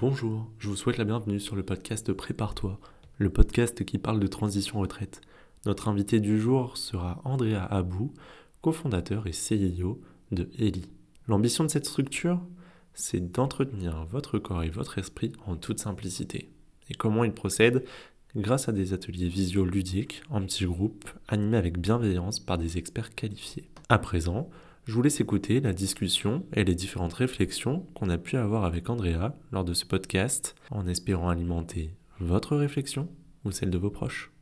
Bonjour, je vous souhaite la bienvenue sur le podcast Prépare-toi, le podcast qui parle de transition retraite. Notre invité du jour sera Andrea Abou, cofondateur et CIO de Eli. L'ambition de cette structure, c'est d'entretenir votre corps et votre esprit en toute simplicité. Et comment il procède? Grâce à des ateliers visio-ludiques en petits groupes, animés avec bienveillance par des experts qualifiés. À présent, je vous laisse écouter la discussion et les différentes réflexions qu'on a pu avoir avec Andrea lors de ce podcast, en espérant alimenter votre réflexion ou celle de vos proches.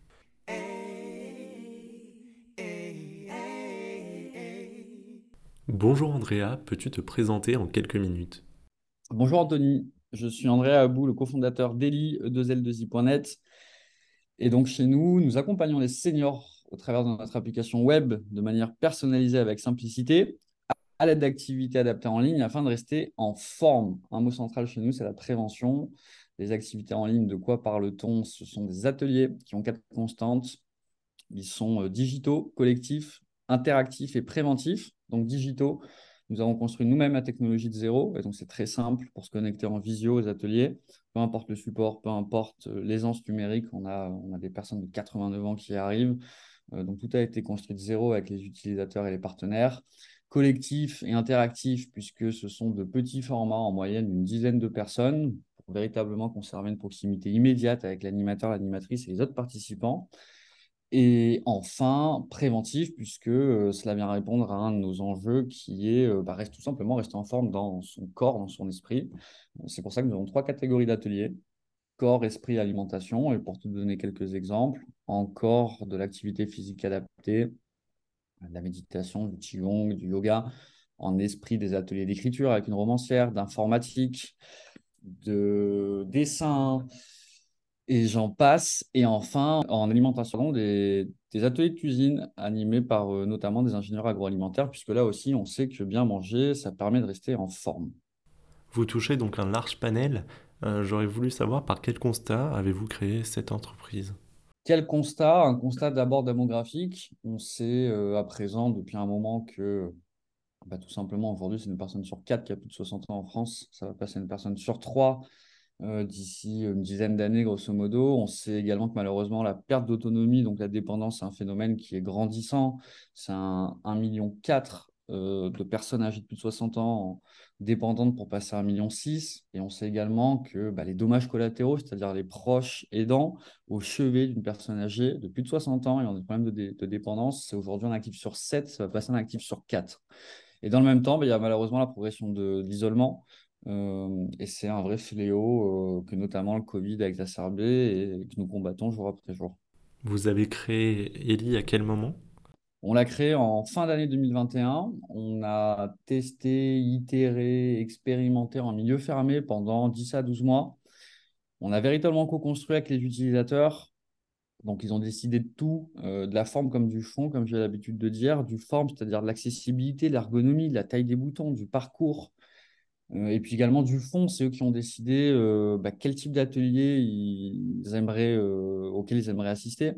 Bonjour Andrea, peux-tu te présenter en quelques minutes? Bonjour Anthony, je suis André Abou, le cofondateur d'Eli, E2L2I.net. Et donc chez nous, nous accompagnons les seniors au travers de notre application web de manière personnalisée avec simplicité, à l'aide d'activités adaptées en ligne afin de rester en forme. Un mot central chez nous, c'est la prévention. Les activités en ligne, de quoi parle-t-on? Ce sont des ateliers qui ont quatre constantes. Ils sont digitaux, collectifs, interactifs et préventifs. Donc digitaux, nous avons construit nous-mêmes la technologie de zéro. Et donc c'est très simple pour se connecter en visio aux ateliers. Peu importe le support, peu importe l'aisance numérique, on a des personnes de 89 ans qui y arrivent. Donc tout a été construit de zéro avec les utilisateurs et les partenaires. Collectif et interactif, puisque ce sont de petits formats, en moyenne une dizaine de personnes, pour véritablement conserver une proximité immédiate avec l'animateur, l'animatrice et les autres participants. Et enfin, préventif, puisque cela vient répondre à un de nos enjeux qui est reste tout simplement rester en forme dans son corps, dans son esprit. C'est pour ça que nous avons trois catégories d'ateliers: corps, esprit, alimentation. Et pour te donner quelques exemples, en corps, de l'activité physique adaptée, de la méditation, du qigong, du yoga; en esprit, des ateliers d'écriture avec une romancière, d'informatique, de dessin, et j'en passe. Et enfin, en alimentation, des ateliers de cuisine animés par notamment des ingénieurs agroalimentaires, puisque là aussi, on sait que bien manger, ça permet de rester en forme. Vous touchez donc un large panel. J'aurais voulu savoir par quel constat avez-vous créé cette entreprise? Quel constat? Un constat d'abord démographique. On sait à présent, depuis un moment, que tout simplement, aujourd'hui, c'est une personne sur quatre qui a plus de 60 ans en France. Ça va passer à une personne sur trois d'ici une dizaine d'années, grosso modo. On sait également que malheureusement, la perte d'autonomie, donc la dépendance, c'est un phénomène qui est grandissant. C'est 1,4 million de personnes âgées de plus de 60 ans dépendantes pour passer à 1,6 million. Et on sait également que les dommages collatéraux, c'est-à-dire les proches aidants au chevet d'une personne âgée de plus de 60 ans et en des problèmes de dépendance, c'est aujourd'hui un actif sur 7, ça va passer à un actif sur 4. Et dans le même temps, il y a malheureusement la progression de l'isolement. Et c'est un vrai fléau que notamment le Covid a exacerbé et que nous combattons jour après jour. Vous avez créé Eli à quel moment? On l'a créé en fin d'année 2021. On a testé, itéré, expérimenté en milieu fermé pendant 10 à 12 mois. On a véritablement co-construit avec les utilisateurs. Donc, ils ont décidé de tout, de la forme comme du fond, comme j'ai l'habitude de dire. Du forme, c'est-à-dire de l'accessibilité, de l'ergonomie, de la taille des boutons, du parcours. Et puis également du fond, c'est eux qui ont décidé quel type d'atelier auquel ils aimeraient assister,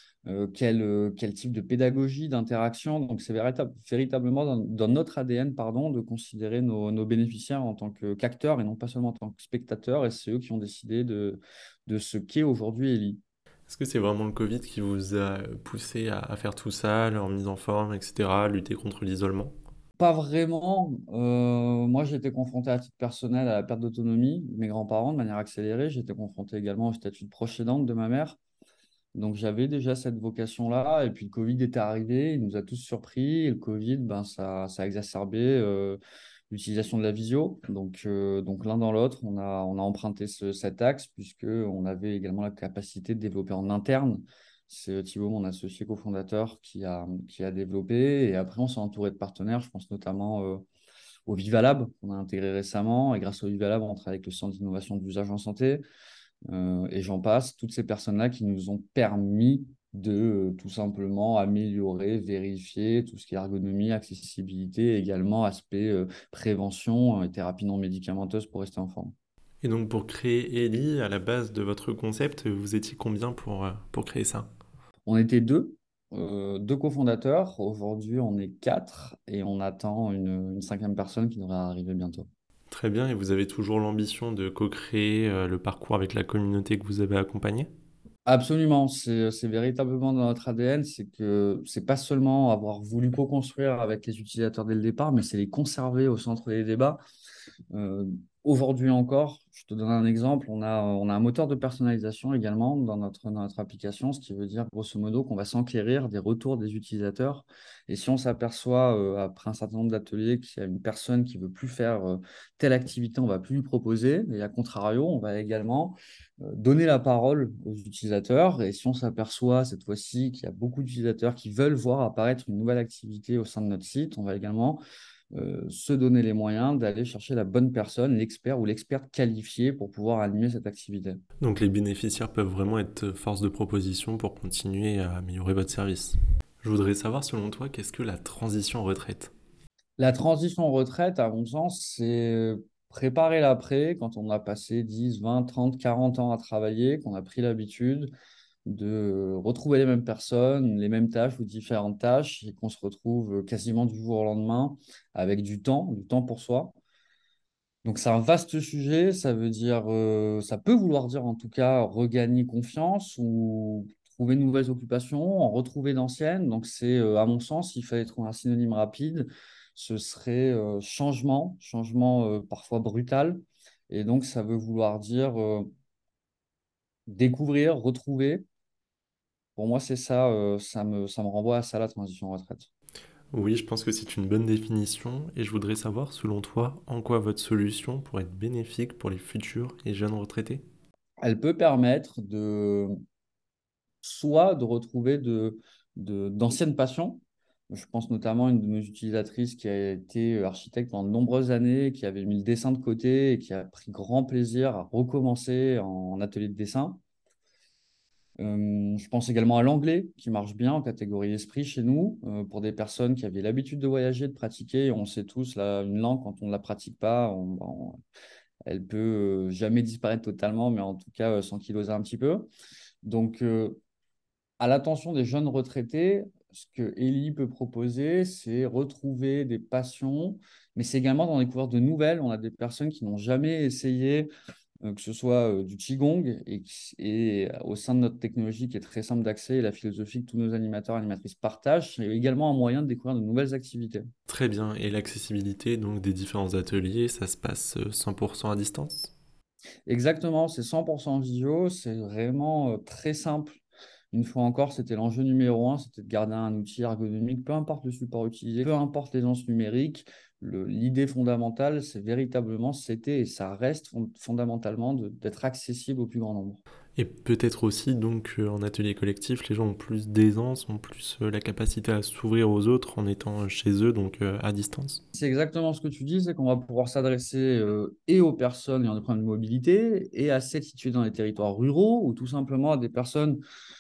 quel type de pédagogie, d'interaction. Donc c'est véritablement dans notre ADN, pardon, de considérer nos bénéficiaires en tant qu'acteurs et non pas seulement en tant que spectateurs. Et c'est eux qui ont décidé de ce qu'est aujourd'hui Eli. Est-ce que c'est vraiment le Covid qui vous a poussé à faire tout ça, leur mise en forme, etc., lutter contre l'isolement? Pas vraiment. Moi, j'ai été confronté à titre personnel à la perte d'autonomie de mes grands-parents de manière accélérée. J'ai été confronté également au statut de proche aidante de ma mère. Donc j'avais déjà cette vocation-là, et puis le Covid était arrivé, il nous a tous surpris, et le Covid, ça a exacerbé l'utilisation de la visio. Donc l'un dans l'autre, on a emprunté cet axe, puisqu'on avait également la capacité de développer en interne. C'est Thibaut, mon associé cofondateur, qui a développé, et après on s'est entouré de partenaires, je pense notamment au VivaLab, qu'on a intégré récemment, et grâce au VivaLab, on travaille avec le Centre d'innovation d'usage en santé. Et j'en passe, toutes ces personnes-là qui nous ont permis de tout simplement améliorer, vérifier tout ce qui est ergonomie, accessibilité, et également aspect prévention et thérapie non médicamenteuse pour rester en forme. Et donc pour créer Ellie, à la base de votre concept, vous étiez combien pour créer ça? On était deux cofondateurs. Aujourd'hui, on est quatre et on attend une cinquième personne qui devrait arriver bientôt. Très bien, et vous avez toujours l'ambition de co-créer le parcours avec la communauté que vous avez accompagnée? Absolument, c'est véritablement dans notre ADN, c'est que c'est pas seulement avoir voulu co-construire avec les utilisateurs dès le départ, mais c'est les conserver au centre des débats. Euh, Aujourd'hui encore, je te donne un exemple, on a un moteur de personnalisation également dans notre application, ce qui veut dire grosso modo qu'on va s'enquérir des retours des utilisateurs. Et si on s'aperçoit après un certain nombre d'ateliers qu'il y a une personne qui veut plus faire telle activité, on va plus lui proposer. Et à contrario, on va également donner la parole aux utilisateurs. Et si on s'aperçoit cette fois-ci qu'il y a beaucoup d'utilisateurs qui veulent voir apparaître une nouvelle activité au sein de notre site, on va également se donner les moyens d'aller chercher la bonne personne, l'expert ou l'experte qualifiée pour pouvoir animer cette activité. Donc les bénéficiaires peuvent vraiment être force de proposition pour continuer à améliorer votre service. Je voudrais savoir, selon toi, qu'est-ce que la transition en retraite? La transition en retraite, à mon sens, c'est préparer l'après quand on a passé 10, 20, 30, 40 ans à travailler, qu'on a pris l'habitude de retrouver les mêmes personnes, les mêmes tâches ou différentes tâches, et qu'on se retrouve quasiment du jour au lendemain avec du temps pour soi. Donc c'est un vaste sujet, ça veut dire, ça peut vouloir dire en tout cas regagner confiance ou trouver de nouvelles occupations, en retrouver d'anciennes. Donc c'est, à mon sens, il fallait trouver un synonyme rapide, ce serait changement parfois brutal. Et donc ça veut vouloir dire découvrir, retrouver. Pour moi, c'est ça, ça me renvoie à ça, la transition retraite. Oui, je pense que c'est une bonne définition et je voudrais savoir, selon toi, en quoi votre solution pourrait être bénéfique pour les futurs et jeunes retraités? Elle peut permettre soit de retrouver d'anciennes passions. Je pense notamment à une de nos utilisatrices qui a été architecte pendant de nombreuses années, qui avait mis le dessin de côté et qui a pris grand plaisir à recommencer en atelier de dessin. Je pense également à l'anglais, qui marche bien en catégorie esprit chez nous, pour des personnes qui avaient l'habitude de voyager, de pratiquer. On sait tous, là, une langue, quand on ne la pratique pas, elle peut jamais disparaître totalement, mais en tout cas s'ankyloser un petit peu. Donc, à l'attention des jeunes retraités, ce que Ellie peut proposer, c'est retrouver des passions, mais c'est également d'en découvrir de nouvelles. On a des personnes qui n'ont jamais essayé, que ce soit du Qigong, et au sein de notre technologie qui est très simple d'accès, et la philosophie que tous nos animateurs et animatrices partagent, c'est également un moyen de découvrir de nouvelles activités. Très bien, et l'accessibilité donc des différents ateliers, ça se passe 100% à distance? Exactement, c'est 100% visio, c'est vraiment très simple. Une fois encore, c'était l'enjeu numéro un, c'était de garder un outil ergonomique, peu importe le support utilisé, peu importe l'aisance numérique. L'idée fondamentale, c'est véritablement, c'était et ça reste fondamentalement d'être accessible au plus grand nombre. Et peut-être aussi donc en atelier collectif, les gens ont plus d'aisance, ont plus la capacité à s'ouvrir aux autres en étant chez eux, donc à distance. C'est exactement ce que tu dis, c'est qu'on va pouvoir s'adresser et aux personnes ayant des problèmes de mobilité et à celles situées dans les territoires ruraux ou tout simplement à des personnes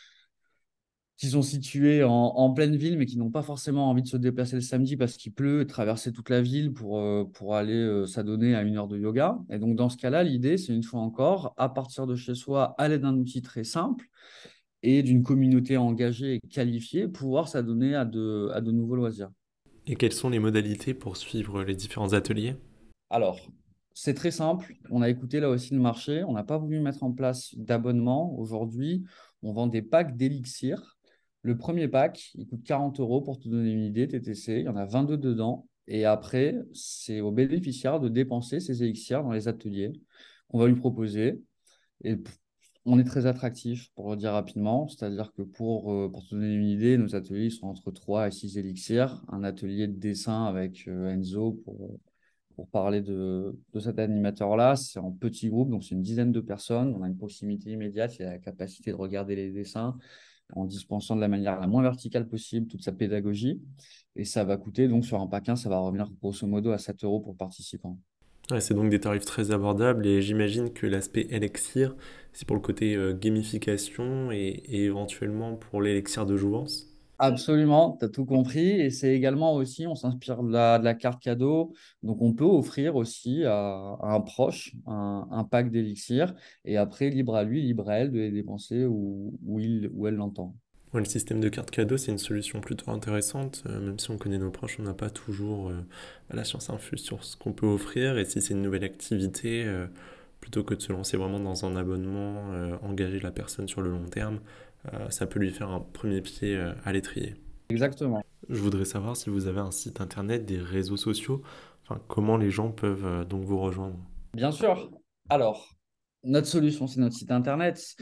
qui sont situés en pleine ville, mais qui n'ont pas forcément envie de se déplacer le samedi parce qu'il pleut, et traverser toute la ville pour aller s'adonner à une heure de yoga. Et donc, dans ce cas-là, l'idée, c'est une fois encore, à partir de chez soi, à l'aide d'un outil très simple et d'une communauté engagée et qualifiée, pouvoir s'adonner à de nouveaux loisirs. Et quelles sont les modalités pour suivre les différents ateliers? Alors, c'est très simple. On a écouté là aussi le marché. On n'a pas voulu mettre en place d'abonnement. Aujourd'hui, on vend des packs d'élixir. Le premier pack, il coûte 40 euros pour te donner une idée, TTC. Il y en a 22 dedans. Et après, c'est au bénéficiaire de dépenser ces élixirs dans les ateliers qu'on va lui proposer. Et on est très attractif, pour le dire rapidement. C'est-à-dire que pour te donner une idée, nos ateliers sont entre 3 et 6 élixirs. Un atelier de dessin avec Enzo pour parler de cet animateur-là, c'est en petit groupe, donc c'est une dizaine de personnes. On a une proximité immédiate, il a la capacité de regarder les dessins en dispensant de la manière la moins verticale possible toute sa pédagogie. Et ça va coûter, donc sur un pack 1, ça va revenir grosso modo à 7 euros pour le participant. Ouais, c'est donc des tarifs très abordables et j'imagine que l'aspect élixir, c'est pour le côté gamification et éventuellement pour l'élixir de jouvence. Absolument, tu as tout compris. Et c'est également aussi, on s'inspire de la carte cadeau. Donc, on peut offrir aussi à un proche un pack d'élixir. Et après, libre à lui, libre à elle de les dépenser où il ou elle l'entend. Ouais, le système de carte cadeau, c'est une solution plutôt intéressante. Même si on connaît nos proches, on n'a pas toujours la science infuse sur ce qu'on peut offrir. Et si c'est une nouvelle activité, plutôt que de se lancer vraiment dans un abonnement, engager la personne sur le long terme, ça peut lui faire un premier pied à l'étrier. Exactement. Je voudrais savoir si vous avez un site internet, des réseaux sociaux, enfin comment les gens peuvent donc vous rejoindre. Bien sûr. Alors, notre solution, c'est notre site internet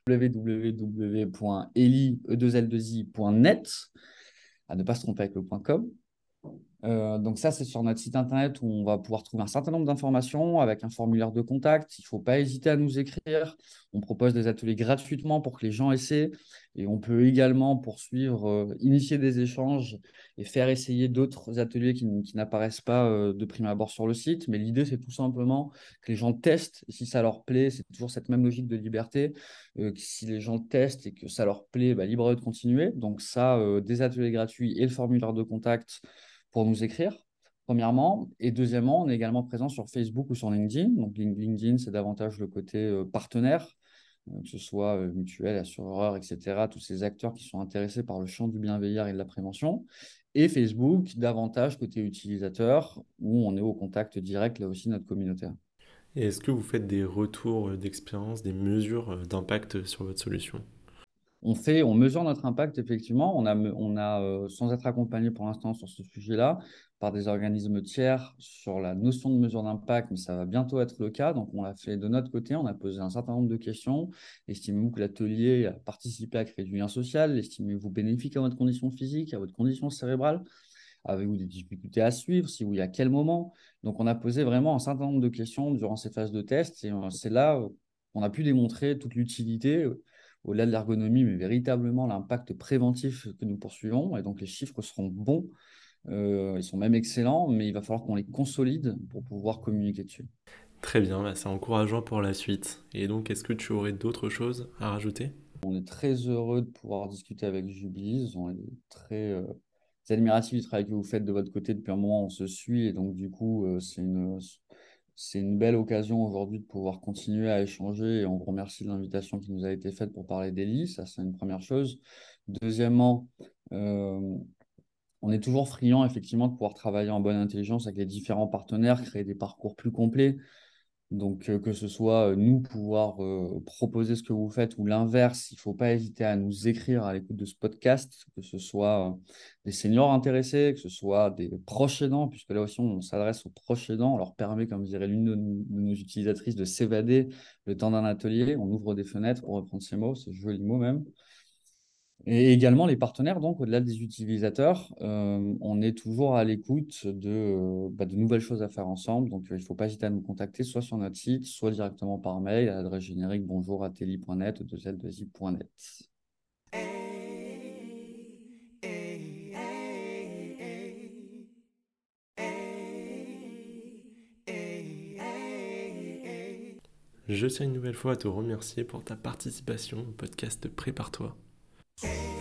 www.eli2l2i.net, à ne pas se tromper avec le .com. Donc ça, c'est sur notre site internet où on va pouvoir trouver un certain nombre d'informations avec un formulaire de contact. Il ne faut pas hésiter à nous écrire. On propose des ateliers gratuitement pour que les gens essaient. Et on peut également poursuivre, initier des échanges et faire essayer d'autres ateliers qui n'apparaissent pas de prime abord sur le site. Mais l'idée, c'est tout simplement que les gens testent. Et si ça leur plaît, c'est toujours cette même logique de liberté. Que si les gens testent et que ça leur plaît, bah, libre à eux de continuer. Donc ça, des ateliers gratuits et le formulaire de contact pour nous écrire, premièrement. Et deuxièmement, on est également présent sur Facebook ou sur LinkedIn. Donc LinkedIn, c'est davantage le côté partenaire, que ce soit mutuelle, assureur, etc. Tous ces acteurs qui sont intéressés par le champ du bienveillant et de la prévention. Et Facebook, davantage côté utilisateur, où on est au contact direct, là aussi, de notre communautaire. Et est-ce que vous faites des retours d'expérience, des mesures d'impact sur votre solution? On mesure notre impact, effectivement. Sans être accompagné pour l'instant sur ce sujet-là, par des organismes tiers sur la notion de mesure d'impact, mais ça va bientôt être le cas. Donc, on l'a fait de notre côté. On a posé un certain nombre de questions. Estimez-vous que l'atelier a participé à créer du lien social? Estimez-vous bénéfique à votre condition physique, à votre condition cérébrale? Avez-vous des difficultés à suivre? Si oui, à quel moment? Donc, on a posé vraiment un certain nombre de questions durant ces phases de test. Et c'est là qu'on a pu démontrer toute l'utilité, au-delà de l'ergonomie, mais véritablement l'impact préventif que nous poursuivons. Et donc, les chiffres seront bons. Ils sont même excellents, mais il va falloir qu'on les consolide pour pouvoir communiquer dessus. Très bien, bah, c'est encourageant pour la suite. Et donc, est-ce que tu aurais d'autres choses à rajouter? On est très heureux de pouvoir discuter avec Jubiz. On est très admiratifs du travail que vous faites de votre côté depuis un moment. On se suit et donc du coup, c'est une belle occasion aujourd'hui de pouvoir continuer à échanger. Et on vous remercie de l'invitation qui nous a été faite pour parler d'Eli. Ça, c'est une première chose. Deuxièmement, euh, on est toujours friand effectivement de pouvoir travailler en bonne intelligence avec les différents partenaires, créer des parcours plus complets. Donc, que ce soit nous pouvoir proposer ce que vous faites ou l'inverse, il ne faut pas hésiter à nous écrire à l'écoute de ce podcast, que ce soit des seniors intéressés, que ce soit des proches aidants, puisque là aussi on s'adresse aux proches aidants, on leur permet, comme dirait l'une de nos utilisatrices, de s'évader le temps d'un atelier, on ouvre des fenêtres pour reprendre ces mots, c'est joli mot même. Et également les partenaires, donc au-delà des utilisateurs, on est toujours à l'écoute de nouvelles choses à faire ensemble. Donc il ne faut pas hésiter à nous contacter, soit sur notre site, soit directement par mail à l'adresse générique bonjour@teli.net, 2l2i.net. Je tiens une nouvelle fois à te remercier pour ta participation au podcast Prépare-toi.